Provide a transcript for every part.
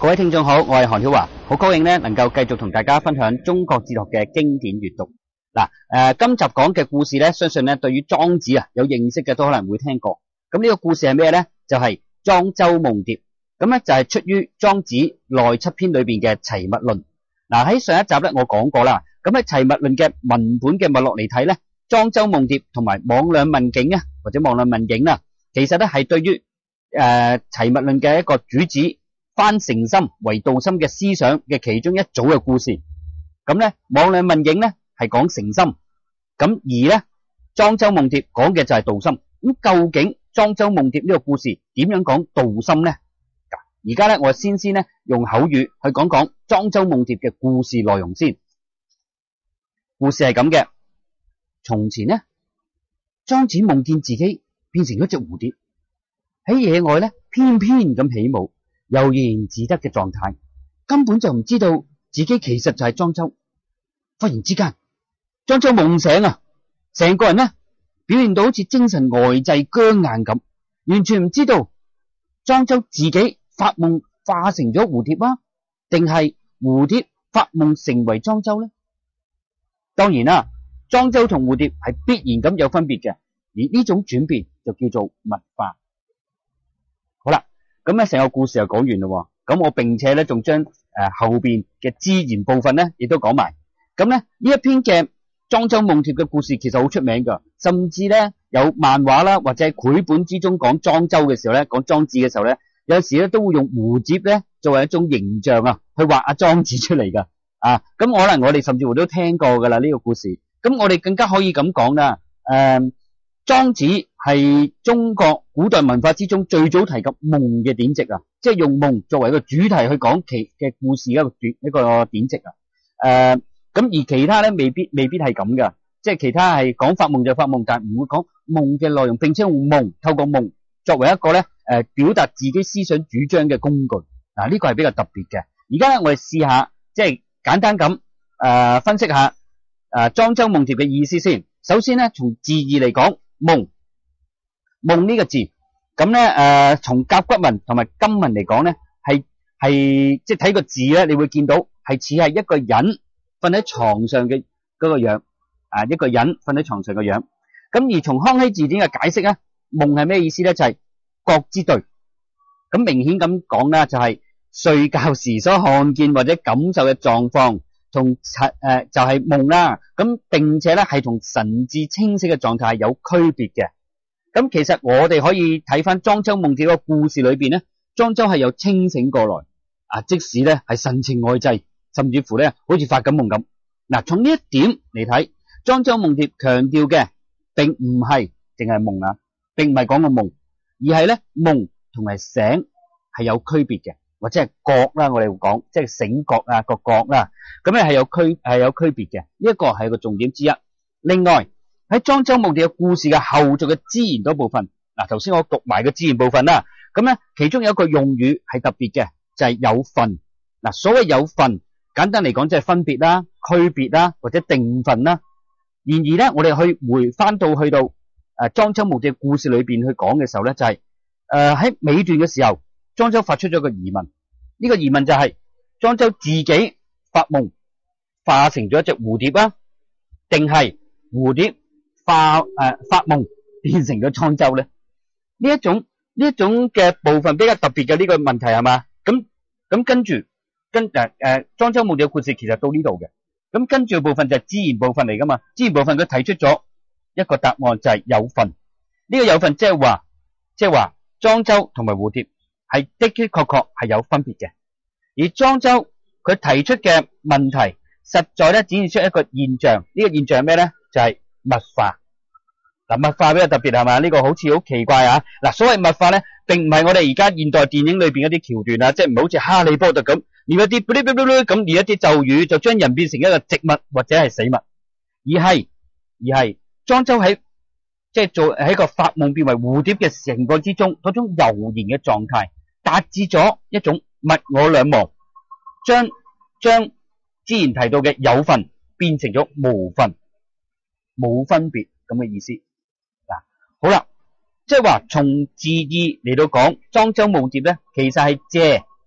各位聽眾好，我係韓曉華，好高興咧能夠繼續同大家分享中國哲學嘅經典閱讀。今集講嘅故事咧，相信咧對於莊子有認識嘅都可能會聽過。咁呢個故事係咩咧？就係莊周夢蝶。咁咧就係出於莊子內七篇裏邊嘅齊物論。喺上一集咧我講過啦。咁喺齊物論嘅文本嘅脈絡嚟睇咧，莊周夢蝶同埋魍魎問境或者魍魎問境其實咧係對於齊物論嘅一個主旨翻誠心為道心嘅思想嘅其中一組嘅故事。咁咧魍魎問境咧係講誠心，咁而咧莊周夢蝶講嘅就係道心。咁究竟莊周夢蝶呢個故事點樣講道心咧？而家咧我先咧用口語去講講莊周夢蝶嘅故事內容先。故事係咁嘅：從前呢，莊子夢見自己變成咗隻蝴蝶，喺野外咧翩翩咁起舞，悠然自得嘅狀態，根本就唔知道自己其實就係莊周。忽然之間，莊周夢醒成個人呢表現到好似精神呆滯僵硬咁，完全唔知道莊周自己發夢化成咗蝴蝶定係蝴蝶發夢成為莊周呢？當然啦，莊周同蝴蝶係必然咁有分別嘅，而呢種轉變就叫做物化。好啦，咁咧成個故事就講完啦。咁我並且咧仲將後邊嘅自然部分咧亦都講埋。咁咧呢一篇嘅莊周夢蝶嘅故事其實好出名噶，甚至咧有漫畫啦或者繪本之中講莊周嘅時候咧，講莊子嘅時候咧，有時咧都會用蝴蝶咧作為一種形象去畫阿莊子出嚟噶。咁可能我哋甚至乎都聽過噶啦呢個故事。咁我哋更加可以咁講啦。莊子係中國古代文化之中最早提及夢嘅典籍即係用夢作為一個主題去講其嘅故事一個典籍咁而其他咧未必係咁噶，即係其他係講發夢就發夢，但係唔會講夢嘅內容，並且用夢透過夢作為一個咧表達自己思想主張嘅工具。呢個係比較特別嘅。而家咧我哋試下即係簡單咁分析下莊周夢蝶嘅意思先。首先咧從字義嚟講，夢呢個字，咁咧從甲骨文同埋金文嚟講咧係即係睇個字咧，你會見到係似係一個人瞓喺床上嘅嗰個樣，一個人瞓喺床上嘅樣。咁而從康熙字典嘅解釋咧，夢係咩意思咧？就係覺之對。咁明顯咁講啦，就係睡覺時所看見或者感受嘅狀況，同就係夢啦。咁並且咧係同神志清晰嘅狀態係有區別嘅。咁其實我哋可以睇翻莊周夢蝶個故事裏邊咧，莊周係有清醒過來，即使咧係神情呆滯，甚至乎咧好似發緊夢咁。從呢一點嚟睇，莊周夢蝶強調嘅並唔係淨係夢並唔係講個夢，而係咧夢同埋醒係有區別嘅，或者係覺啦，我哋會講即係醒覺個覺啦，咁咧係有區別嘅。呢一個係個重點之一。另外喺莊周夢蝶嘅故事嘅後續嘅支言嗰部分，頭先我讀埋個支言部分啦。咁咧其中有一個用語係特別嘅，就係有分。所謂有分，簡單嚟講即係分別啦、區別啦或者定分啦。然而咧我哋回翻到去到莊周夢蝶嘅故事裏邊去講嘅時候咧，就係喺尾段嘅時候，莊周發出咗個疑問。呢個疑問就係莊周自己發夢化成咗一隻蝴蝶定係蝴蝶發夢變成咗莊周咧？呢一種嘅部分比較特別嘅呢個問題係嘛？咁跟住莊周夢蝶嘅故事其實到呢度嘅。咁跟住嘅部分就係支言部分嚟噶嘛。支言部分佢提出咗一個答案，就係有分。呢個有分即係話莊周同埋蝴蝶係的確係有分別嘅。而莊周佢提出嘅問題實在咧展現出一個現象。呢個現象係咩咧？就係物化。物化比較特別係嘛？呢個好似好奇怪所謂物化咧，並唔係我哋而家現代電影裏邊一啲橋段即係唔係好似哈利波特咁念一啲咁念一啲咒語就將人變成一個植物或者係死物，而係莊周喺即係做喺個發夢變為蝴蝶嘅情況之中，嗰種悠然嘅狀態達至咗一種物我兩忘，將之前提到嘅有分變成咗無分，冇分別咁嘅意思。好啦，即係話從字義嚟到講，莊周夢蝶咧，其實係借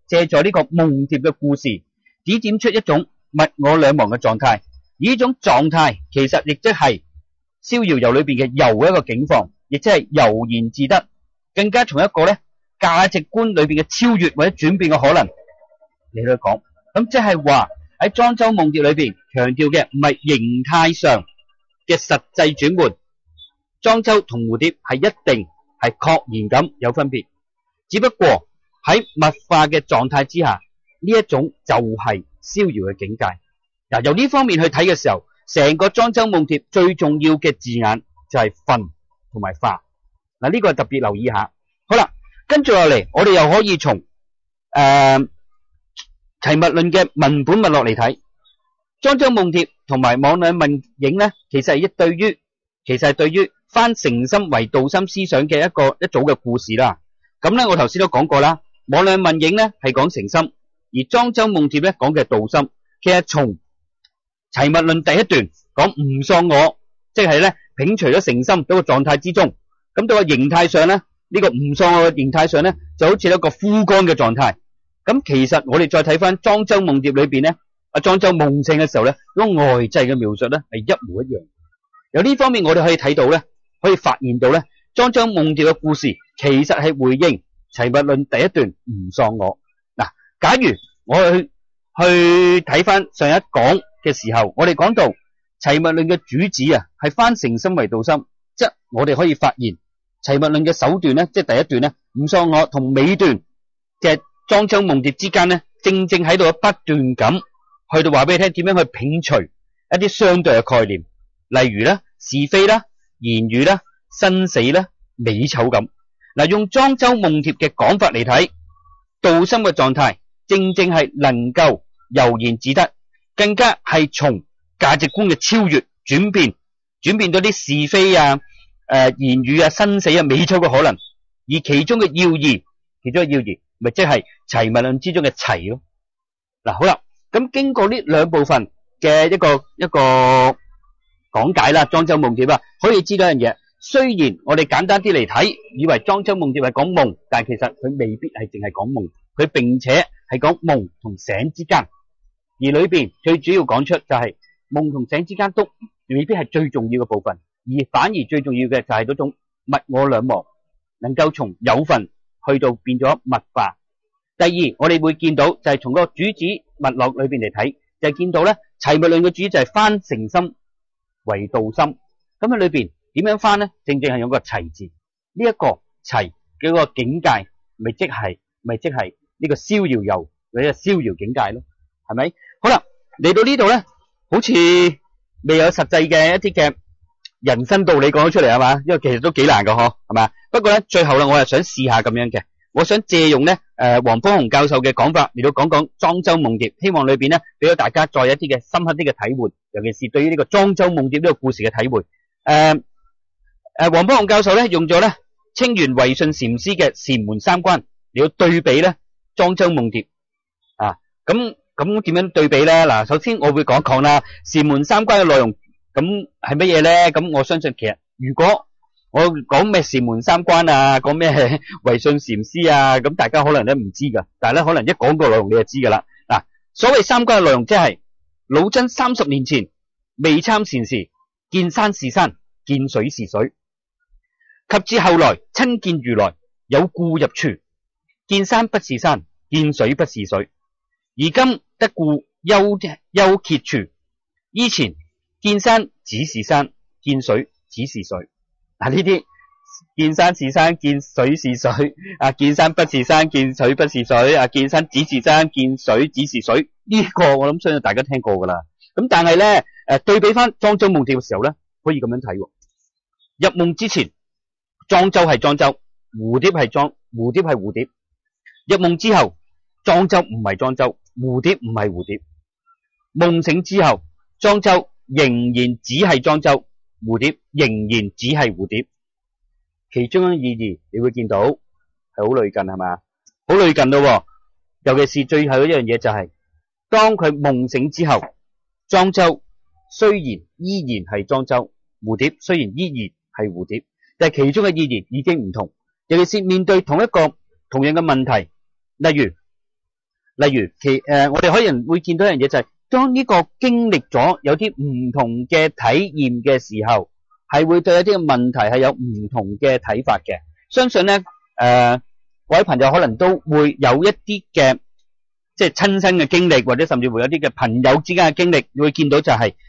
借助呢個夢蝶嘅故事，指點出一種物我兩忘嘅狀態。而呢種狀態其實亦即係逍遙遊裏邊嘅遊嘅一個境況，亦即係悠然自得，更加從一個咧價值觀裏邊嘅超越或者轉變嘅可能嚟去講。咁即係話喺莊周夢蝶裏邊強調嘅唔係形態上嘅實際轉換，莊周同蝴蝶係一定係確然咁有分別，只不過喺物化嘅狀態之下，呢一種就係逍遙嘅境界。嗱，由呢方面去睇嘅時候，成個莊周夢蝶最重要嘅字眼就係分同埋化。嗱，呢個特別留意下。好啦，跟住落嚟，我哋又可以從齊物論嘅文本脈絡嚟睇，莊周夢蝶同埋魍魎夢影咧，其實係對於翻誠心為道心思想嘅一組嘅故事啦。咁咧，我頭先都講過啦，魍魎夢影咧係講誠心，而莊周夢蝶咧講嘅係道心。其實從齊物論第一段講唔喪我，即係咧摒除咗誠心嗰個狀態之中，咁到個形態上咧，呢個唔喪我嘅形態上咧，就好似一個枯乾嘅狀態。咁其實我哋再睇翻莊周夢蝶裏邊咧，莊周夢醒嘅時候咧，嗰個外在嘅描述咧係一模一樣。由呢方面我哋可以睇到咧，可以發現到咧，莊周夢蝶嘅故事其實係回應齊物論第一段唔喪我。嗱，假如我去睇翻上一講嘅時候，我哋講到齊物論嘅主旨啊，係翻誠心為道心，即係我哋可以發現齊物論嘅首段咧，即係第一段咧，唔喪我同尾段嘅莊周夢蝶之間咧，正喺度不斷咁去到話俾你聽點樣去摒除一啲相對嘅概念，例如咧是非啦、言語啦、生死啦、美醜咁。嗱，用莊周夢蝶嘅講法嚟睇，道心嘅狀態正係能夠悠然自得，更加係從價值觀嘅超越轉變到啲是非啊、言語啊、生死啊、美醜嘅可能。而其中嘅要義咪即係齊物論之中嘅齊咯。嗱，好啦，咁經過呢兩部分嘅一個講解啦，莊周夢蝶啊，可以知道一樣嘢。雖然我哋簡單啲嚟睇，以為莊周夢蝶係講夢，但係其實佢未必係淨係講夢，佢並且係講夢同醒之間。而裏邊最主要講出就係夢同醒之間都未必係最重要嘅部分，而反而最重要嘅就係嗰種物我兩忘，能夠從有份去到變咗物化。第二，我哋會見到就係從個主旨脈絡裏邊嚟睇，就係見到咧齊物論嘅主旨就係翻誠心為道心。咁喺裏邊點樣翻咧？正係用個齊字，呢一個齊嘅個境界，咪即係呢個逍遙遊或者逍遙境界咯，係咪？好啦，嚟到呢度咧，好似未有實際嘅一啲嘅人生道理講咗出嚟，係嘛？因為其實都幾難噶，嗬，係嘛？不過咧，最後啦，我係想試下咁樣嘅，我想借用咧黃方鴻教授嘅講法嚟到講講莊周夢蝶，希望裏邊咧俾到大家再一啲嘅深刻啲嘅體會，尤其是對於呢個莊周夢蝶呢個故事嘅體會。黃方鴻教授咧用咗咧清源惟信禪師嘅禪門三關嚟到對比咧莊周夢蝶啊，咁點樣對比咧？嗱，首先我會講一講啦，禪門三關嘅內容咁係乜嘢咧？咁我相信其實如果我講咩禪門三關啊，講咩惟信禪師啊，咁大家可能都唔知噶，但係咧可能一講個內容你就知噶啦。嗱，所謂三關嘅內容即係老僧30年前未參禪時，見山是山，見水是水，及至後來親見如來有故入處，見山不是山，見水不是水，而今得故休歇處。依前見山只是山，見水只是水。嗱，呢啲見山是山，見水是水，見山不是山，見水不是水，見山只是山，見水只是水。呢個我諗相信大家聽過噶啦。咁但係咧，對比翻莊周夢蝶嘅時候咧，可以咁樣睇。入夢之前，莊周係莊周，蝴蝶係蝴蝶。入夢之後，莊周唔係莊周，蝴蝶唔係蝴蝶。夢醒之後，莊周仍然只係莊周，蝴蝶仍然只係蝴蝶。其中嘅意義你會見到係好類近，係嘛？好類近咯。尤其是最後一樣嘢就係，當佢夢醒之後，莊周雖然依然係莊周，蝴蝶雖然依然係蝴蝶，但係其中嘅意義已經唔同。尤其是面對同樣嘅問題，例如例如我哋可能會見到一樣嘢就係，當呢個經歷咗有啲唔同嘅體驗嘅時候，係會對一啲嘅問題係有唔同嘅睇法嘅。相信咧各位朋友可能都會有一啲嘅即係親身嘅經歷，或者甚至會有啲嘅朋友之間嘅經歷，你會見到就係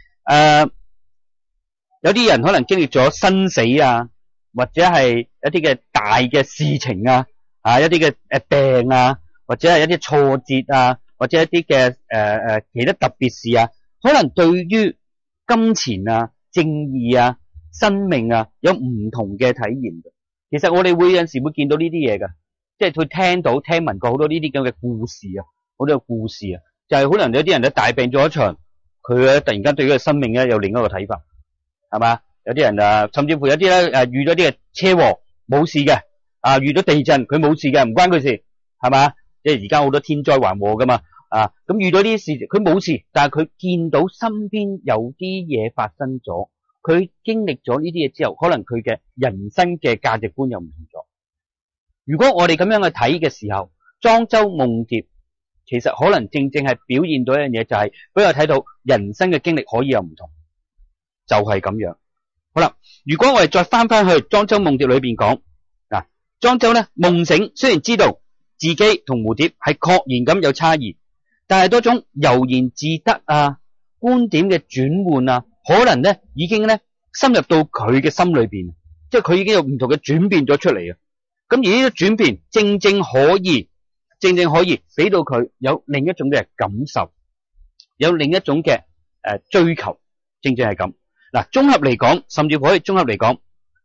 有啲人可能經歷咗生死啊，或者係一啲嘅大嘅事情啊，一啲嘅病啊，或者係一啲挫折啊，或者一啲嘅其他特別事啊，可能對於金錢啊、正義啊、生命啊有唔同嘅體驗。其實我哋會有陣時會見到呢啲嘢㗎，即係佢聽聞過好多呢啲咁嘅故事啊，好多嘅故事啊，就係可能有啲人咧大病咗一場，佢咧突然間對佢嘅生命咧有另一個睇法，係嘛？有啲人甚至乎有啲咧遇咗啲嘅車禍冇事嘅，遇到地震佢冇事嘅，唔關佢事，係嘛？即係而家好多天災橫禍噶嘛，咁遇到呢啲事佢冇事，但係佢見到身邊有啲嘢發生咗，佢經歷咗呢啲嘢之後，可能佢嘅人生嘅價值觀又唔同咗。如果我哋咁樣去睇嘅時候，莊周夢蝶其實可能正正係表現到一樣嘢，就係俾我睇到人生嘅經歷可以有唔同，就係咁樣。好啦，如果我哋再翻去莊周夢蝶裏邊講，莊周咧夢醒，雖然知道自己同蝴蝶係確然咁有差異，但係多種悠然自得啊，觀點嘅轉換啊，可能咧已經咧深入到佢嘅心裏邊，即係佢已經有唔同嘅轉變咗出嚟啊。咁而呢個轉變正正可以俾到佢有另一種嘅感受，有另一種嘅追求，正正係咁。嗱，綜合嚟講，甚至乎可以綜合嚟講，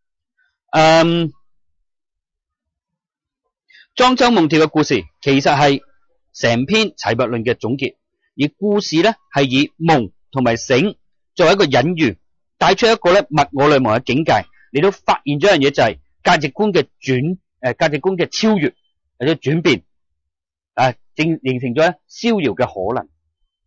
莊周夢蝶嘅故事其實係成篇齊物論嘅總結，而故事咧係以夢同埋醒作為一個隱喻，帶出一個咧物我兩忘嘅境界，嚟到發現咗一樣嘢，就係價值觀嘅價值觀嘅超越或者轉變，正形成咗咧逍遙嘅可能，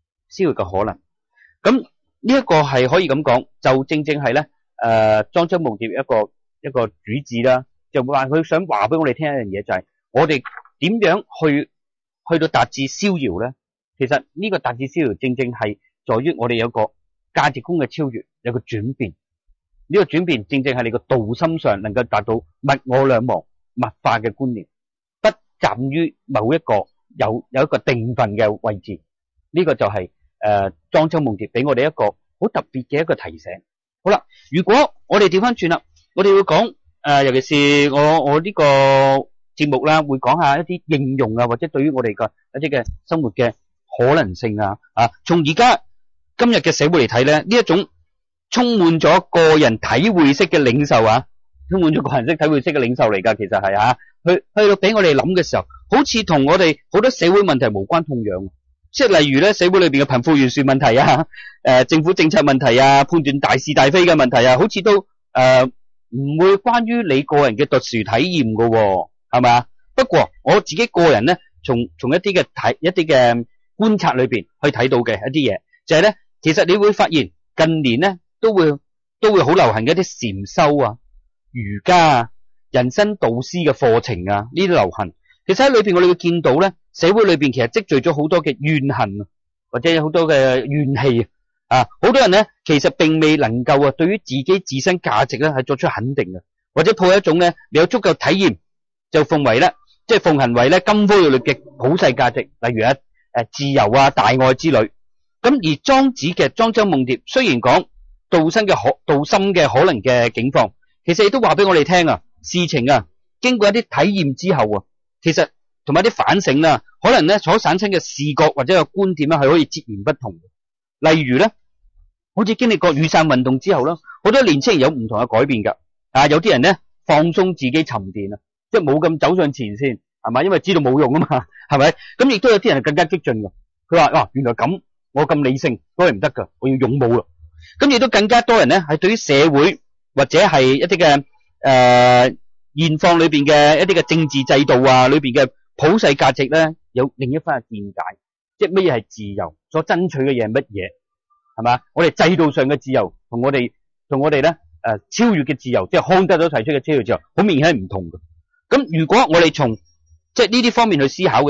咁呢一個係可以咁講，就正正係咧莊周夢蝶一個主旨啦，就話佢想話俾我哋聽一樣嘢，就係我哋點樣去到達至逍遙咧？其實呢個達至逍遙正正係在於我哋有個價值觀嘅超越，有個轉變。呢個轉變正正係你個道心上能夠達到物我兩忘、物化嘅觀念，不站於某一個有一個定分嘅位置。呢個就係莊周夢蝶俾我哋一個好特別嘅一個提醒。好啦，如果我哋調翻轉啦，我哋會講尤其是我呢個節目啦，會講下一啲應用啊，或者對於我哋嘅一啲嘅生活嘅可能性啊，從而家今日嘅社會嚟睇咧，呢一種充滿咗個人體會式嘅領袖充滿咗個人式體會式嘅領袖嚟㗎，其實係去到俾我哋諗嘅時候，好似同我哋好多社會問題無關痛癢，即係例如咧社會裏邊嘅貧富懸殊問題政府政策問題判斷大是大非嘅問題好似都唔會關於你個人嘅特殊體驗㗎，係咪？不過我自己個人咧，從一啲嘅觀察裏邊去睇到嘅一啲嘢，就係咧，其實你會發現近年咧都會好流行嘅一啲禪修瑜伽人生導師嘅課程呢啲流行。其實喺裏邊我哋會見到咧，社會裏邊其實積聚咗好多嘅怨恨或者有好多嘅怨氣好多人咧其實並未能夠對於自己自身價值咧係作出肯定嘅，或者抱一種咧你有足夠體驗就奉行為咧金科玉律嘅普世價值，例如自由大愛之類。咁而莊周夢蝶雖然講道心嘅可能嘅境況，其實亦都話俾我哋聽事情經過一啲體驗之後其實同埋一啲反省可能咧所產生嘅視覺或者個觀點係可以截然不同嘅。例如咧，好似經歷過雨傘運動之後啦，好多年青人有唔同嘅改變㗎。有啲人咧放鬆自己沉澱即係冇咁走上前線，係咪？因為知道冇用啊嘛，係咪？咁亦都有啲人更加激進㗎。佢話原來咁，我咁理性都係唔得㗎，我要勇武啦。咁亦都更加多人咧係對於社會或者係一啲嘅現況裏邊嘅一啲嘅政治制度裏邊嘅普世價值咧有另一番嘅見解，即係乜嘢係自由，所爭取嘅嘢係乜嘢，係嘛？我哋制度上嘅自由同我哋咧超越嘅自由，即係康德所提出嘅超越自由，好明顯係唔同嘅。咁如果我哋從即係呢啲方面去思考嘅時候，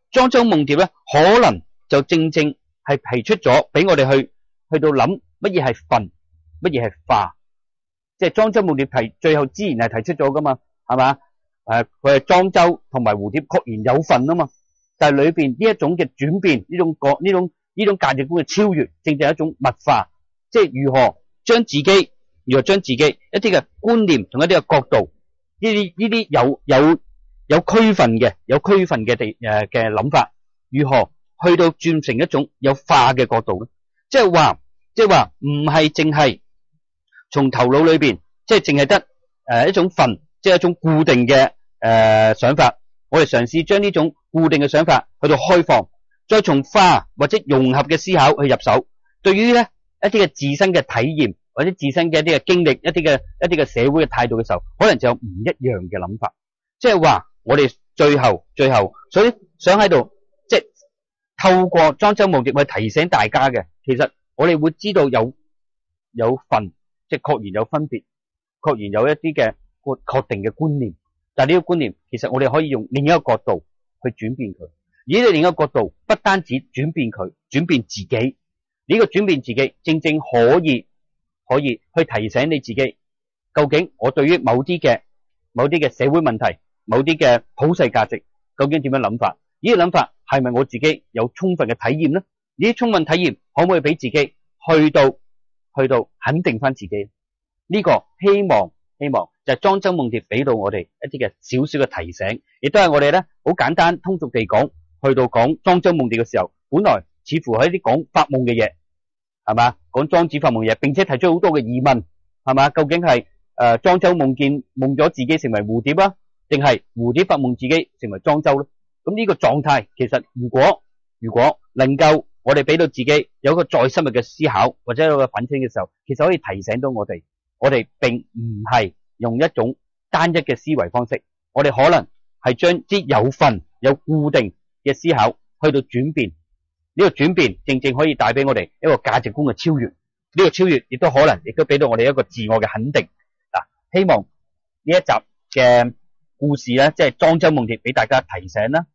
莊周夢蝶咧，可能就正正係提出咗俾我哋去到諗乜嘢係分，乜嘢係化。即係莊周夢蝶最後自然係提出咗噶嘛，係嘛？佢係莊周同埋蝴蝶確然有分啊嘛，但係裏邊呢一種嘅轉變，呢種價值觀嘅超越，正正係一種物化，即係如何將自己一啲嘅觀念同一啲嘅角度，呢啲有區分嘅嘅諗法，如何去到轉成一種有化嘅角度咧？即係話唔係淨係從頭腦裏邊，即係淨係得一種分，即係一種固定嘅想法。我哋嘗試將呢種固定嘅想法去到開放，再從化或者融合嘅思考去入手。對於咧一啲嘅自身嘅體驗或者自身嘅一啲嘅經歷，一啲嘅社會嘅態度嘅時候，可能就有唔一樣嘅諗法。即係話我哋最後，所以想喺度即係透過莊周夢蝶去提醒大家嘅，其實我哋會知道有分，即係確然有分別，確然有一啲嘅確定嘅觀念。但係呢個觀念，其實我哋可以用另一個角度去轉變佢。而呢另一個角度，不單止轉變佢，轉變自己。呢個轉變自己，正正可以去提醒你自己，究竟我對於某啲嘅社會問題，某啲嘅普世價值，究竟點樣諗法？呢個諗法係咪我自己有充分嘅體驗呢？呢啲充分體驗可唔可以俾自己去到肯定翻自己？呢個希望就係莊周夢蝶俾到我哋一啲嘅少少嘅提醒，亦都係我哋咧好簡單通俗地講，去到講莊周夢蝶嘅時候，本來似乎係一啲講發夢嘅嘢，係嘛？講莊子發夢嘅嘢，並且提出好多嘅疑問，係嘛？究竟係莊周夢咗自己成為蝴蝶啊，定係蝴蝶發夢自己成為莊周咧？咁呢個狀態，其實如果能夠我哋俾到自己有一個再深入嘅思考，或者有一個反省嘅時候，其實可以提醒到我哋並唔係用一種單一嘅思維方式，我哋可能係將啲有分有固定嘅思考去到轉變。呢個轉變正正可以帶俾我哋一個價值觀嘅超越。呢個超越亦都可能亦都俾到我哋一個自我嘅肯定。嗱，希望呢一集嘅故事咧，即係莊周夢蝶俾大家提醒啦。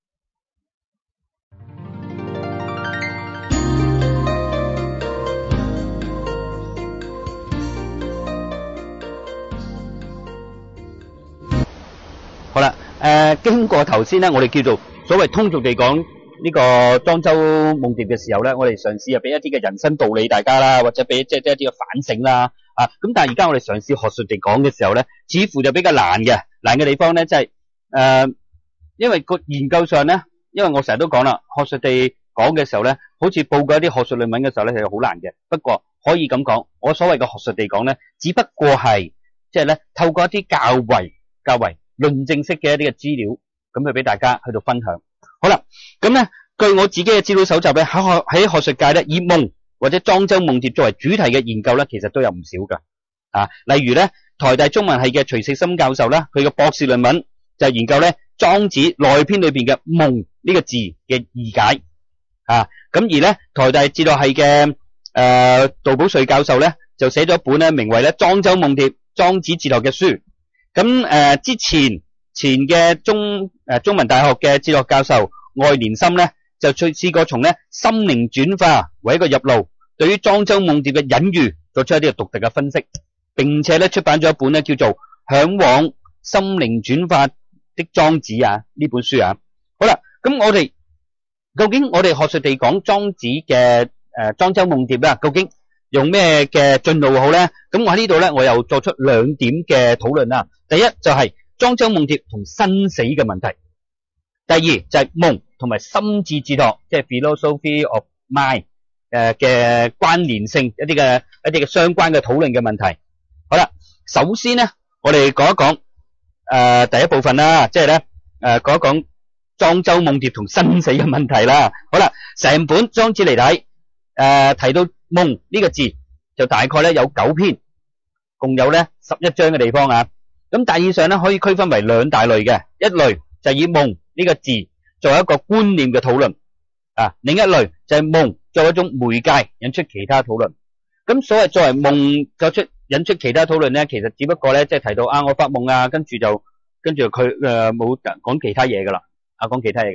好啦，經過頭先咧，我哋叫做所謂通俗地講呢個莊周夢蝶嘅時候咧，我哋嘗試又俾一啲嘅人生道理大家啦，或者俾即係一啲嘅反省啦，咁但係而家我哋嘗試學術地講嘅時候咧，似乎就比較難嘅地方咧，即係因為個研究上咧，因為我成日都講啦，學術地講嘅時候咧，好似報過一啲學術論文嘅時候咧，係好難嘅。不過可以咁講，我所謂嘅學術地講咧，只不過係即係咧透過一啲較為論證式嘅一啲嘅資料，咁去俾大家去到分享。好啦，咁咧據我自己嘅資料搜集咧，喺學術界咧，以夢或者莊周夢蝶作為主題嘅研究咧，其實都有唔少噶。例如咧，台大中文系嘅徐錫森教授啦，佢嘅博士論文就係研究咧莊子內篇裏邊嘅夢呢個字嘅義解。咁而咧台大哲學系嘅杜寶瑞教授咧，就寫咗一本咧名為咧莊周夢蝶莊子哲學嘅書。咁之前嘅中文大學嘅哲學教授愛蓮心咧，就試過從咧心靈轉化為一個入路，對於莊周夢蝶嘅隱喻作出一啲獨特嘅分析，並且咧出版咗一本咧叫做《向往心靈轉化的莊子》呢本書。好啦，咁究竟我哋學術地講莊子嘅莊周夢蝶啦，究竟用咩嘅進路好咧？咁我喺呢度咧，我又作出兩點嘅討論啦。第一就係莊周夢蝶同生死嘅問題，第二就係夢同埋心智哲學，即係 philosophy of mind 嘅關聯性，一啲嘅相關嘅討論嘅問題。好啦，首先咧，我哋講一講第一部分啦，即係咧講一講莊周夢蝶同生死嘅問題啦。好啦，成本莊子嚟睇，提到夢呢個字就大概咧有9篇，共有咧11章嘅地方。咁大意上咧可以區分為兩大類嘅，一類就係以夢呢個字作為一個觀念嘅討論，另一類就係夢作為一種媒介引出其他討論。咁所謂作為夢引出其他討論咧，其實只不過咧即係提到我發夢跟住佢冇講其他嘢噶啦，講其他嘢噶啦。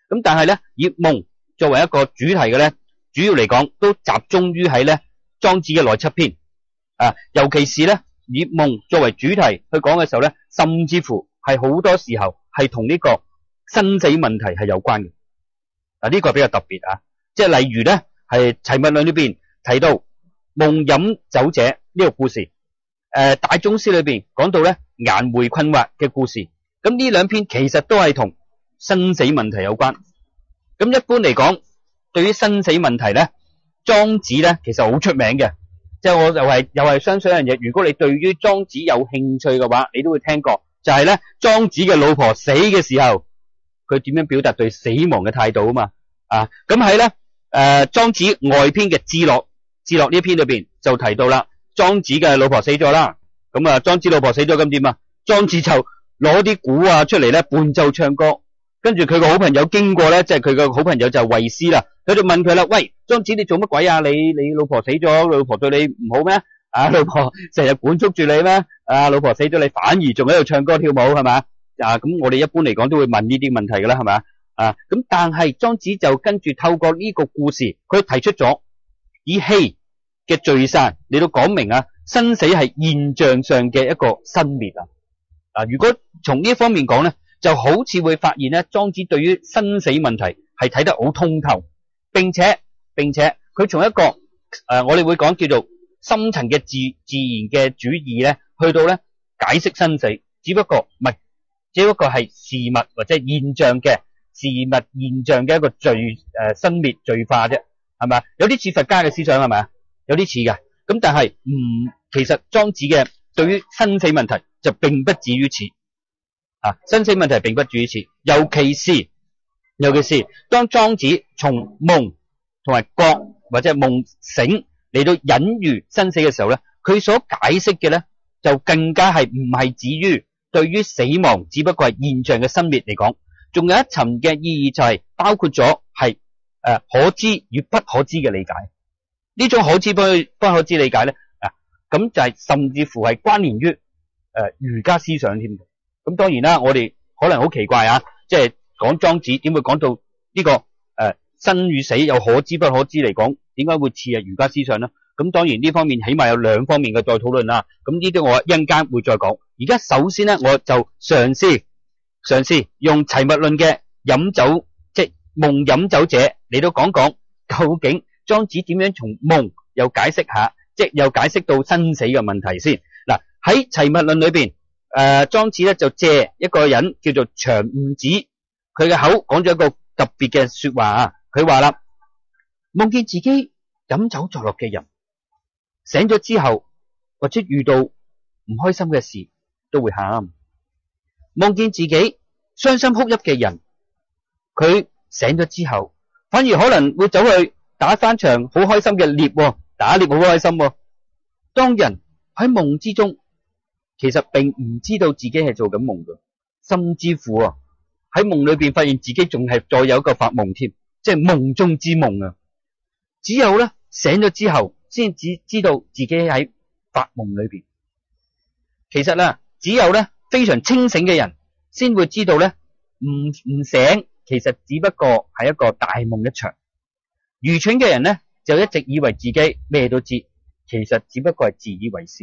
咁但係咧，以夢作為一個主題嘅咧，主要嚟講都集中於喺咧莊子嘅內七篇尤其是咧以夢作為主題去講嘅時候咧，甚至乎係好多時候係同呢個生死問題係有關嘅。呢個比較特別即係例如咧係齊物論裏邊提到夢飲酒者呢個故事，大宗師裏邊講到咧顏回困惑嘅故事。咁呢兩篇其實都係同生死問題有關。咁一般嚟講，對於生死問題咧，莊子咧其實好出名嘅。即係我又係相信一樣嘢，如果你對於莊子有興趣嘅話，你都會聽過，就係咧莊子嘅老婆死嘅時候，佢點樣表達對死亡嘅態度啊嘛。咁喺咧莊子外篇嘅至樂呢篇裏邊就提到啦，莊子嘅老婆死咗啦。咁莊子老婆死咗咁點啊？莊子就攞啲鼓出嚟咧伴奏唱歌，跟住佢個好朋友經過咧，即係佢個好朋友就係衛斯啦，佢就問佢啦：喂，莊子你做乜鬼啊？你老婆死咗，老婆對你唔好咩？老婆成日管束住你咩？老婆死咗你反而仲喺度唱歌跳舞係嘛？咁我哋一般嚟講都會問呢啲問題噶啦係嘛？咁但係莊子就跟住透過呢個故事，佢提出咗以氣嘅聚散嚟到講明生死係現象上嘅一個生滅如果從呢方面講咧，就好似會發現咧，莊子對於生死問題係睇得好通透，並且佢從一個我哋會講叫做深層嘅自然嘅主義咧，去到咧解釋生死，只不過係事物或者現象嘅一個生滅序化啫，係咪？有啲似佛家嘅思想係咪啊？有啲似嘅，咁但係其實莊子嘅對於生死問題就並不止於此生死問題並不止於此，尤其是當莊子從夢同埋覺或者夢醒嚟到隱喻生死嘅時候咧，佢所解釋嘅咧就更加係唔係止於對於死亡只不過係現象嘅生滅嚟講，仲有一層嘅意義就係包括咗係可知與不可知嘅理解。呢種可知不可知理解咧咁就係甚至乎係關聯於儒家思想添。咁當然啦，我哋可能好奇怪即係講莊子點會講到呢個生與死有可知不可知嚟講，點解會似儒家思想呢？咁當然呢方面起碼有兩方面嘅再討論啦。咁呢啲我一陣間會再講。而家首先咧，我就嘗試用齊物論嘅飲酒即係夢飲酒者嚟到講講究竟莊子點樣從夢又解釋下，即係又解釋到生死嘅問題先。嗱，喺齊物論裏邊莊子咧就借一個人叫做長梧子，佢嘅口講咗一個特別嘅說話佢話啦，夢見自己飲酒作樂嘅人醒咗之後，或者遇到唔開心嘅事都會喊；夢見自己傷心哭泣嘅人，佢醒咗之後反而可能會走去打翻場好開心嘅獵打獵好開心當人喺夢之中，其實並唔知道自己係做緊夢嘅，甚至乎喺夢裏邊發現自己仲係再有一個發夢添，即係夢中之夢只有咧醒咗之後先至知道自己喺發夢裏邊。其實咧只有咧非常清醒嘅人先會知道咧唔醒其實只不過係一個大夢一場。愚蠢嘅人咧就一直以為自己咩都知，其實只不過係自以為是。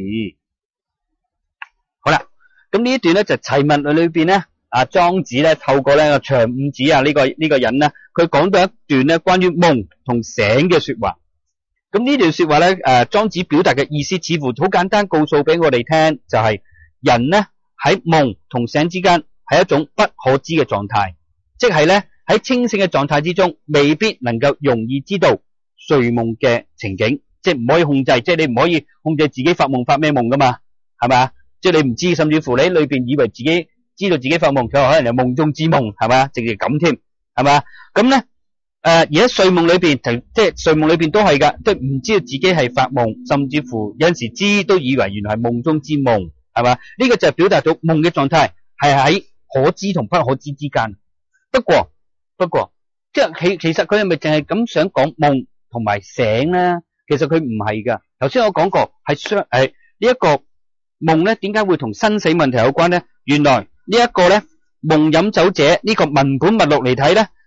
好啦，咁呢一段咧就齊物論裏邊咧莊子咧透過咧長梧子呢個人咧，佢講到一段咧關於夢同醒嘅說話。咁呢段說話咧莊子表達嘅意思似乎好簡單，告訴俾我哋聽就係人咧喺夢同醒之間係一種不可知嘅狀態，即係咧喺清醒嘅狀態之中未必能夠容易知道睡夢嘅情景，即係唔可以控制，即係你唔可以控制自己發夢發咩夢噶嘛，係咪？即係你唔知，甚至乎你喺裏邊以為自己知道自己發夢，佢可能有夢中之夢，係咪？直接咁添，係咪？咁咧而喺睡夢裏邊，即係睡夢裏邊都係噶，即係唔知道自己係發夢，甚至乎有陣時知都以為原來係夢中之夢，係嘛？呢個就係表達到夢嘅狀態係喺可知同不可知之間。不過即係其實佢係咪淨係咁想講夢同埋醒咧？其實佢唔係噶。頭先我講過係呢一個夢咧，點解會同生死問題有關咧？原來呢一個咧夢飲酒者呢個文本目錄嚟睇咧，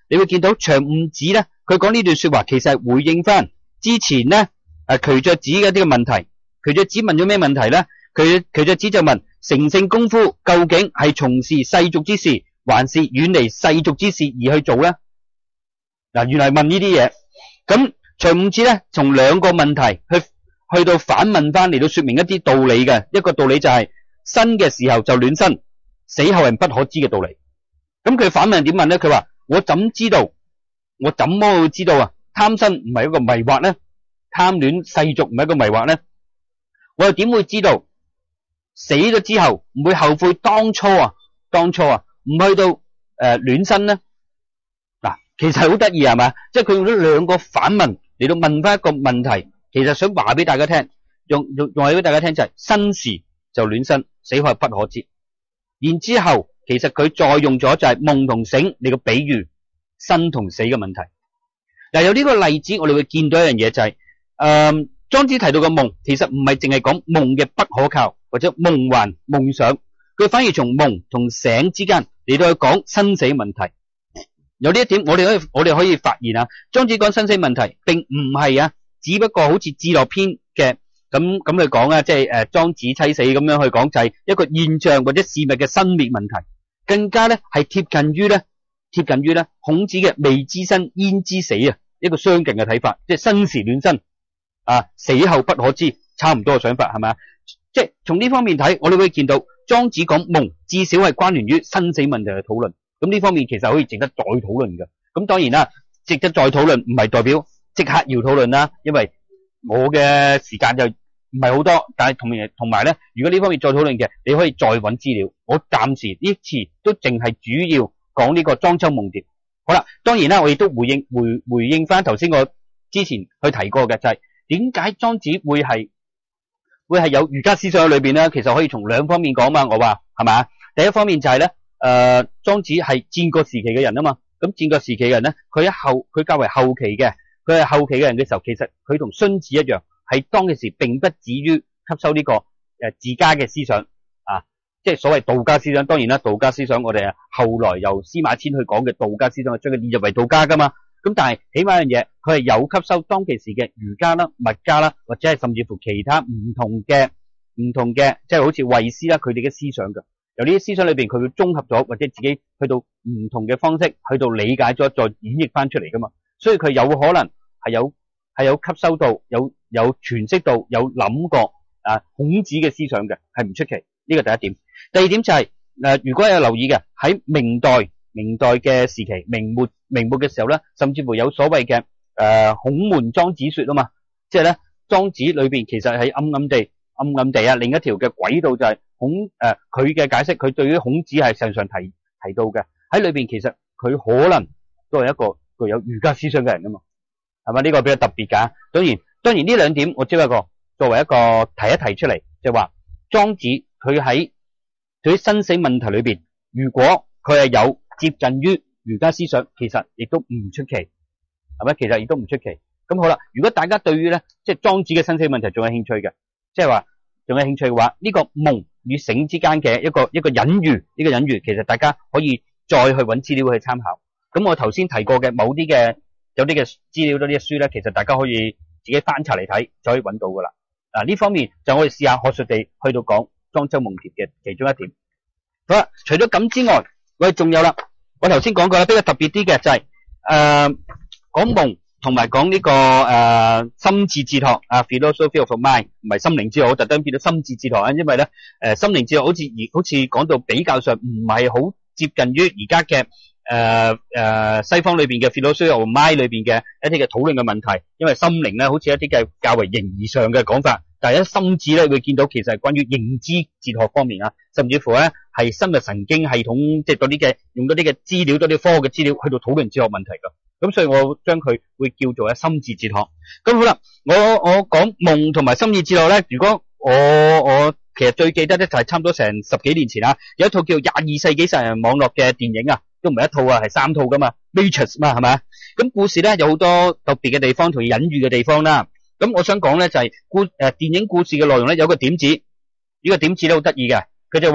你會見到長悟子咧，佢講呢段說話其實係回應翻之前咧瞿若子嘅一啲嘅問題。瞿若子問咗咩問題咧？瞿若子就問成聖功夫究竟係從事世俗之事，還是遠離世俗之事而去做咧？嗱，原來問呢啲嘢，咁長悟子咧從兩個問題去到反問翻嚟到說明一啲道理嘅。一個道理就係生嘅時候就戀生，死後係不可知嘅道理。咁佢反問點問咧？佢話我怎知道？我怎麼會知道啊？貪生唔係一個迷惑咧？貪戀世俗唔係一個迷惑咧？我又點會知道死咗之後唔會後悔當初唔去到戀生咧？嗱，其實好得意係嘛？即係佢用咗兩個反問嚟到問翻一個問題，其實想話俾大家聽，用話俾大家聽就係生時就戀生，死後不可知。然之後其實佢再用咗就係夢同醒嚟個比喻生同死嘅問題。嗱，有呢個例子，我哋會見到一樣嘢就係莊子提到嘅夢，其實唔係淨係講夢嘅不可靠或者夢幻夢想，佢反而從夢同醒之間嚟到去講生死問題。有呢一點，我哋可以發現啊，莊子講生死問題，並唔係只不過好似《至樂篇》嘅咁去講啊，即係莊子妻死咁樣去講，就係一個現象或者事物嘅生滅問題，更加咧係貼近於咧孔子嘅未知生焉知死啊，一個相近嘅睇法，即係生時戀生死後不可知，差唔多嘅想法係咪啊？即係從呢方面睇，我哋會見到莊子講夢至少係關聯於生死問題嘅討論。咁呢方面其實可以值得再討論嘅。咁當然啦，值得再討論唔係代表即刻要討論啦，因為我嘅時間就唔係好多。但係同埋咧，如果呢方面再討論嘅，你可以再揾資料。我暫時呢次都淨係主要講呢個莊周夢蝶。好啦，當然啦，我亦都回應翻頭先我之前去提過嘅，就係點解莊子會係有儒家思想喺裏邊咧？其實可以從兩方面講嘛。我話係咪？第一方面就係咧，莊子係戰國時期嘅人啊嘛。咁戰國時期嘅人咧，佢較為後期嘅，佢係後期嘅人嘅時候，其實佢同荀子一樣，係當其時並不止於吸收呢個自家嘅思想即係所謂道家思想。當然啦，道家思想我哋後來由司馬遷去講嘅道家思想，將佢列入為道家噶嘛。咁但係起碼一樣嘢，佢係有吸收當其時嘅儒家啦、墨家啦，或者係甚至乎其他唔同嘅，即係好似衛斯啦，佢哋嘅思想嘅。由呢啲思想裏邊，佢會綜合咗，或者自己去到唔同嘅方式去到理解咗，再演繹翻出嚟噶嘛。所以佢有可能係有吸收到，有詮釋到，有諗過孔子嘅思想嘅，係唔出奇。呢個第一點。第二點就係如果有留意嘅，喺明代嘅時期，明末嘅時候咧，甚至乎有所謂嘅孔門莊子說啊嘛，即係咧莊子裏邊其實係暗暗地另一條嘅軌道就係佢嘅解釋，佢對於孔子係常常提到嘅，喺裏邊其實佢可能都係一個具有儒家思想嘅人啊嘛，係咪？呢個比較特別噶。當然呢兩點我只不過作為一個提一提出嚟，就話莊子佢喺對於生死問題裏邊，如果佢係有接近於儒家思想，其實亦都唔出奇，係咪？其實亦都唔出奇。咁好啦，如果大家對於咧即係莊子嘅生死問題仲有興趣嘅，即係話仲有興趣嘅話，呢個夢與醒之間嘅一個隱喻，其實大家可以再去揾資料去參考。咁我頭先提過嘅有啲嘅資料，呢啲書咧，其實大家可以自己翻查嚟睇，就可以揾到噶啦。呢方面就我哋試下學術地去到講莊周夢蝶嘅其中一點。好啦，除咗咁之外，我哋仲有啦。我頭先講過啦，比較特別啲嘅就係講夢同埋講呢個心智哲學philosophy of mind， 唔係心靈哲學，我特登變到心智哲學啊，因為咧心靈哲學好似講到比較上唔係好接近於而家嘅西方裏邊嘅 philosophy of mind 裏邊嘅一啲嘅討論嘅問題，因為心靈咧好似一啲嘅較為形而上嘅講法，但係心智咧會見到其實係關於認知哲學方面甚至乎咧係生物神經系統，即係嗰啲嘅用嗰啲嘅資料，嗰啲科學嘅資料去到討論哲學問題噶。咁所以我將佢會叫做心智哲學。咁好啦，我講夢同埋心智哲學咧，如果我其實最記得咧就係差唔多成10幾年前有一套叫22世紀殺人網絡嘅電影都唔係一套係3套噶嘛 Matrix 嘛，係咪？咁故事咧有好多特別嘅地方同隱喻嘅地方啦。咁我想講咧就係電影故事嘅內容咧有個點子，呢個點子都好得意嘅。佢就話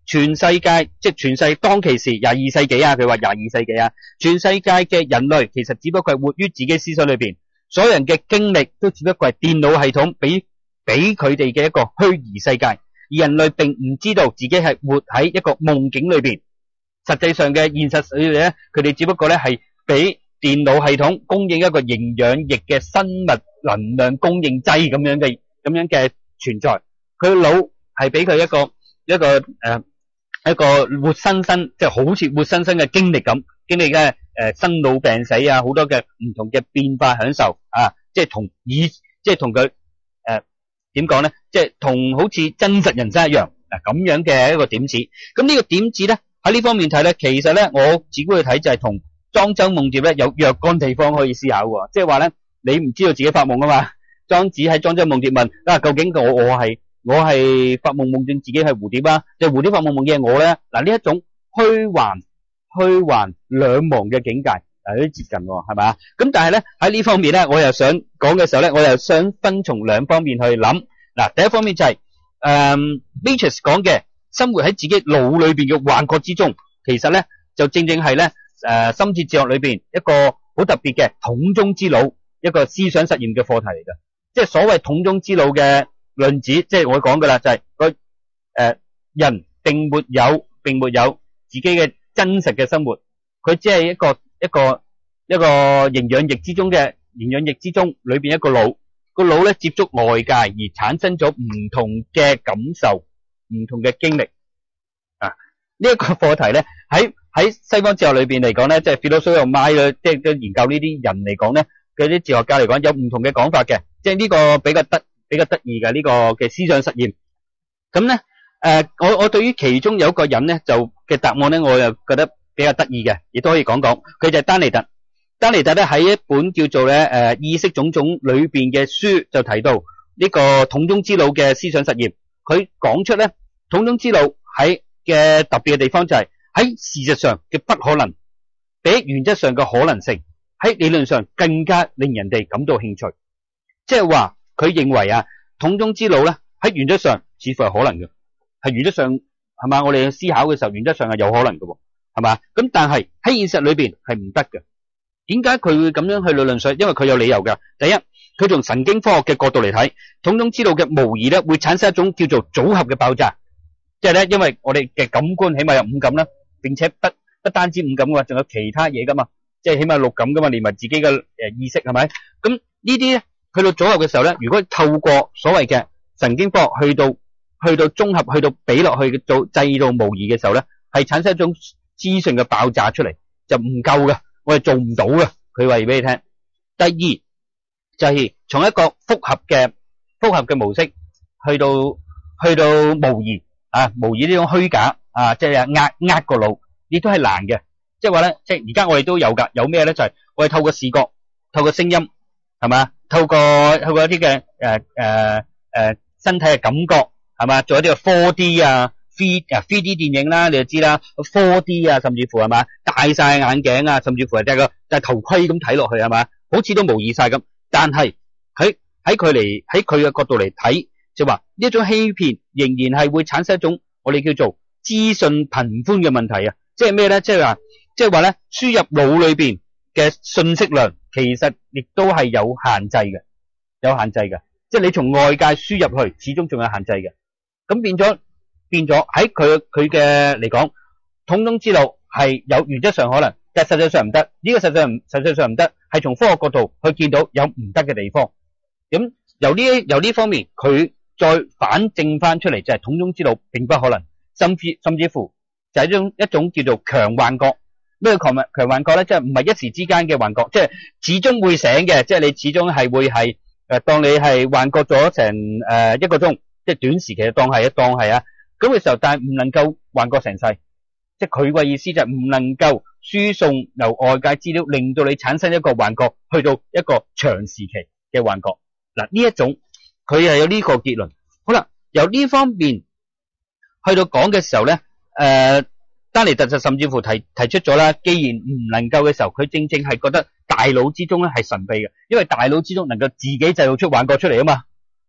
全世界即係全世當其時22世紀啊，佢話22世紀啊，全世界嘅人類其實只不過係活於自己思想裏邊，所有人嘅經歷都只不過係電腦系統俾佢哋嘅一個虛擬世界，而人類並唔知道自己係活喺一個夢境裏邊。實際上嘅現實裏邊咧，佢哋只不過咧係俾電腦系統供應一個營養液嘅生物能量供應劑咁樣嘅存在。佢腦係俾佢一個活生生，即係好似活生生嘅經歷咁，經歷嘅生老病死啊，好多嘅唔同嘅變化享受啊，即係同佢點講咧，即係同好似真實人生一樣咁樣嘅一個點子。咁呢個點子咧喺呢方面睇咧，其實咧我自己去睇就係同莊周夢蝶咧有若干地方可以思考喎。即係話咧，你唔知道自己發夢啊嘛。莊子喺莊周夢蝶問究竟我係發夢夢見自己係蝴蝶啊，定蝴蝶發夢夢見我咧？嗱，呢一種虛幻兩忘嘅境界，有啲接近喎，係咪啊？咁但係咧喺呢方面咧，我又想講嘅時候咧，我又想分從兩方面去諗。嗱，第一方面就係Matrix 講嘅生活喺自己腦裏邊嘅幻覺之中，其實咧就正正係咧心智哲學裏邊一個好特別嘅桶中之腦一個思想實驗嘅課題嚟嘅。即係所謂桶中之腦嘅論子，即係我講嘅啦，就係人並沒有自己嘅真實嘅生活，佢只係一個營養液之中裏邊一個腦，個腦咧接觸外界而產生咗唔同嘅感受、唔同嘅經歷啊。呢一個課題咧喺西方哲學裏邊嚟講咧，即係 philosophy of mind 咧，即係研究呢啲人嚟講咧，嗰啲哲學家嚟講有唔同嘅講法嘅，即係呢個比較得意嘅呢個嘅思想實驗。咁咧我對於其中有一個人咧就嘅答案咧，我又覺得比較得意嘅，亦都可以講講。佢就係丹尼特。丹尼特咧喺一本叫做咧意識種種裏邊嘅書就提到呢個桶中之腦嘅思想實驗。佢講出咧桶中之腦喺嘅特別嘅地方就係喺事實上嘅不可能，比原則上嘅可能性喺理論上更加令人哋感到興趣。即係話佢認為啊，桶中之腦咧喺原則上似乎係可能嘅，係原則上係嘛？我哋思考嘅時候，原則上係有可能嘅，係嘛？咁但係喺現實裏邊係唔得嘅。點解佢會咁樣去理論上？因為佢有理由嘅。第一，佢從神經科學嘅角度嚟睇，桶中之腦嘅模擬咧會產生一種叫做組合嘅爆炸。即係咧，因為我哋嘅感官起碼有五感啦，並且不單止五感嘅，仲有其他嘢噶嘛，即係起碼六感噶嘛，連埋自己嘅意識係咪？咁呢啲咧去到組合嘅時候咧，如果透過所謂嘅神經科學去到綜合，去到比落去做製造模擬嘅時候咧，係產生一種資訊嘅爆炸出嚟，就唔夠嘅，我哋做唔到嘅。佢話俾你聽。第二就係從一個複合嘅模式去到模擬啊，模擬呢種虛假啊，即係呃個腦，亦都係難嘅。即係話咧，即係而家我哋都有噶，有咩咧？就係我哋透過視覺、透過聲音，係嘛？透過一啲嘅身體嘅感覺，係嘛？做一啲嘅 4D 啊、3D 電影啦，你就知啦 ，4D 啊，甚至乎係嘛？戴晒眼鏡啊，甚至乎係戴頭盔咁睇落去係嘛？好似都模擬晒咁。但係喺佢嘅角度嚟睇，就話呢一種欺騙仍然係會產生一種我哋叫做資訊頻寬嘅問題啊！即係咩咧？即係話咧，輸入腦裏邊嘅信息量其實亦都係有限制嘅，即係你從外界輸入去，始終仲有限制嘅。咁變咗喺佢嘅嚟講，桶中之腦係有原則上可能，但係實際上唔得。呢個實際上唔得，係從科學角度去見到有唔得嘅地方。咁由呢方面，佢再反證翻出嚟就係桶中之腦並不可能，甚至乎就係一種叫做強幻覺。咩叫強幻覺咧？即係唔係一時之間嘅幻覺，即係始終會醒嘅，即係你始終係會係當你係幻覺咗成1個鐘，即係短時期當係啊咁嘅時候，但係唔能夠幻覺成世。即係佢嘅意思就係唔能夠輸送由外界資料，令到你產生一個幻覺，去到一個長時期嘅幻覺。嗱，呢一種佢係有呢個結論。好啦，由呢方面去到講嘅時候咧，丹尼特就甚至乎提出咗啦，既然唔能夠嘅時候，佢正正係覺得大腦之中咧係神秘嘅，因為大腦之中能夠自己製造出幻覺出嚟啊嘛。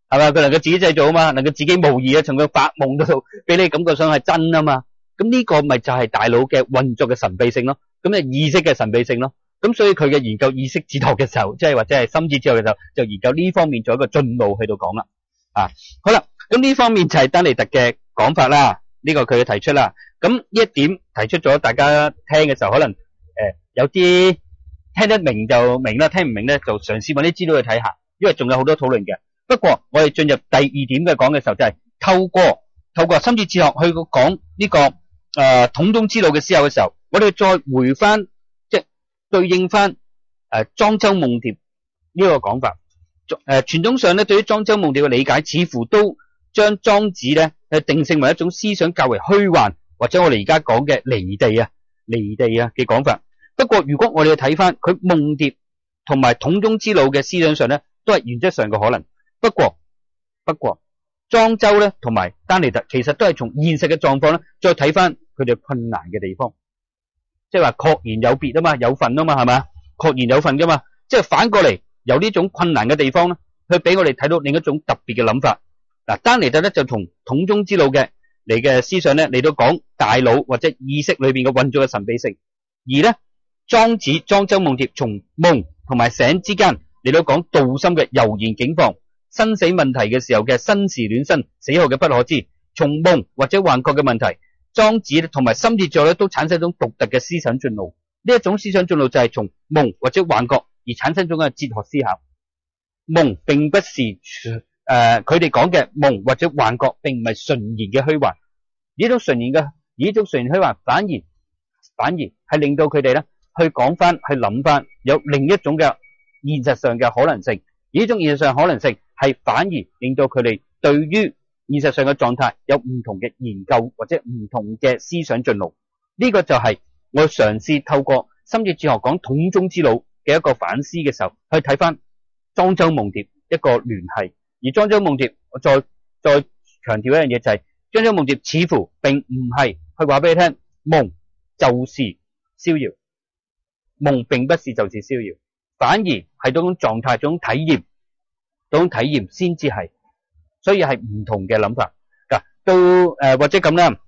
係嘛？佢能夠自己製造啊嘛，能夠自己模擬啊，從個發夢嗰度俾你感覺上係真啊嘛。咁呢個咪就係大腦嘅運作嘅神秘性咯，咁就意識嘅神秘性咯。咁所以佢嘅研究意識哲學嘅時候，即係或者係心智哲學嘅時候，就研究呢方面做一個進路去到講啦。好啦，咁呢方面就係丹尼特嘅講法啦，呢個佢嘅提出啦。咁呢一點提出咗，大家聽嘅時候可能有啲聽得明就明啦，聽唔明咧就嘗試揾啲資料去睇下，因為仲有好多討論嘅。不過我哋進入第二點嘅講嘅時候，就係透過心智哲學去講呢個統中之路嘅思考嘅時候，我哋再回翻即係對應翻莊周夢蝶呢個講法。傳統上咧對於莊周夢蝶嘅理解，似乎都將莊子咧定性為一種思想較為虛幻，或者我哋而家講嘅離地嘅講法。不過如果我哋去睇翻佢夢蝶同埋統中之路嘅思想上咧，都係原則上嘅可能。不過莊周咧同埋丹尼特其實都係從現實嘅狀況咧，再睇翻佢哋困難嘅地方，即係話確然有別啊嘛，有份啊嘛，係嘛？確然有份噶嘛，即係反過嚟由呢種困難嘅地方咧，去俾我哋睇到另一種特別嘅諗法。嗱，丹尼特咧就從統中之路嘅嚟嘅思想咧嚟到講大腦或者意識裏邊嘅運作嘅神秘性，而咧莊周夢蝶從夢同埋醒之間嚟到講道心嘅悠然境況，生死問題嘅時候嘅生時戀生，死後嘅不可知，從夢或者幻覺嘅問題，莊子同埋心智哲學咧都產生一種獨特嘅思想進路。呢一種思想進路就係從夢或者幻覺而產生咗嘅哲學思考。夢並不是佢哋講嘅夢或者幻覺，並唔係純然嘅虛幻。呢種純然虛幻反而係令到佢哋咧去講翻，去諗翻有另一種嘅現實上嘅可能性。而呢種現實上可能性係反而令到佢哋對於現實上嘅狀態有唔同嘅研究或者唔同嘅思想進路。呢個就係我嘗試透過心智哲學講統中之路嘅一個反思嘅時候，去睇翻莊周夢蝶一個聯繫。而莊周夢蝶，我再強調一樣嘢，就係莊周夢蝶似乎並唔係去話俾你聽，夢就是逍遙，夢並不是就是逍遙，反而係嗰種狀態、嗰種體驗先至係，所以係唔同嘅諗法。或者咁啦，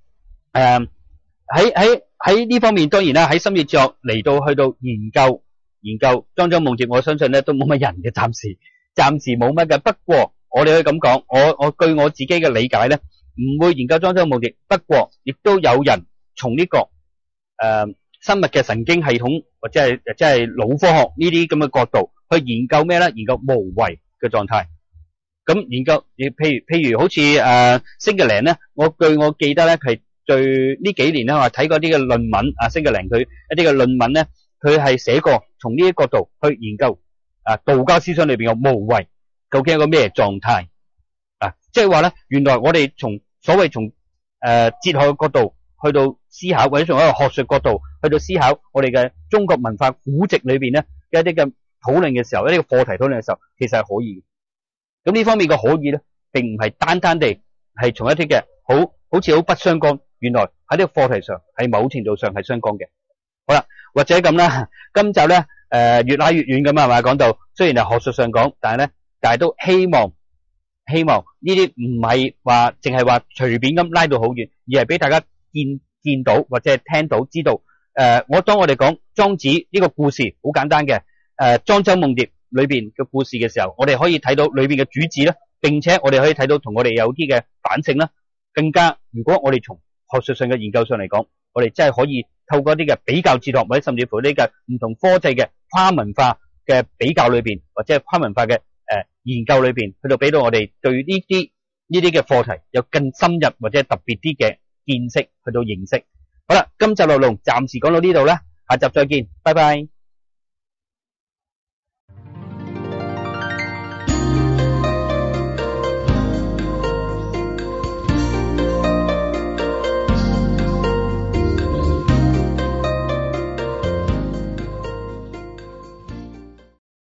喺呢方面當然啦，喺心智哲學嚟到去到研究莊周夢蝶，我相信咧都冇乜人嘅，暫時冇乜嘅。不過我哋可以咁講，我據我自己嘅理解咧，唔會研究莊周夢蝶。不過亦都有人從呢個生物嘅神經系統或者係即係腦科學呢啲咁嘅角度去研究咩咧？研究無為嘅狀態。咁研究譬如好似Singerling咧，我記得咧係最呢幾年咧，我睇過啲嘅論文Singerling佢一啲嘅論文咧，佢係寫過從呢啲角度去研究道家思想裏邊嘅無為究竟係一個咩狀態即係話咧，原來我哋從哲學嘅角度去到思考，或者從一個學術角度去到思考我哋嘅中國文化古籍裏邊咧嘅一啲嘅討論嘅時候，一啲嘅課題討論嘅時候，其實係可以嘅。咁呢方面嘅可以咧，並唔係單單地係從一啲嘅好似好不相干，原來喺呢個課題上喺某程度上係相干嘅。好啦，或者咁啦，今集咧越拉越遠咁係咪？講到雖然係學術上講，但係都希望呢啲唔係話淨係話隨便咁拉到好遠，而係俾大家見到或者係聽到知道。當我哋講莊子呢個故事好簡單嘅，莊周夢蝶裏邊嘅故事嘅時候，我哋可以睇到裏邊嘅主旨啦，並且我哋可以睇到同我哋有啲嘅反省啦。更加如果我哋從學術上嘅研究上嚟講，我哋真係可以透過一啲嘅比較哲學，或者甚至乎呢個唔同科技嘅跨文化嘅比較裏邊，或者係跨文化嘅研究裏邊，去到俾到我哋對呢啲嘅課題有更深入或者特別啲嘅見識，去到認識。好啦，今集內容暫時講到呢度啦，下集再見，拜拜。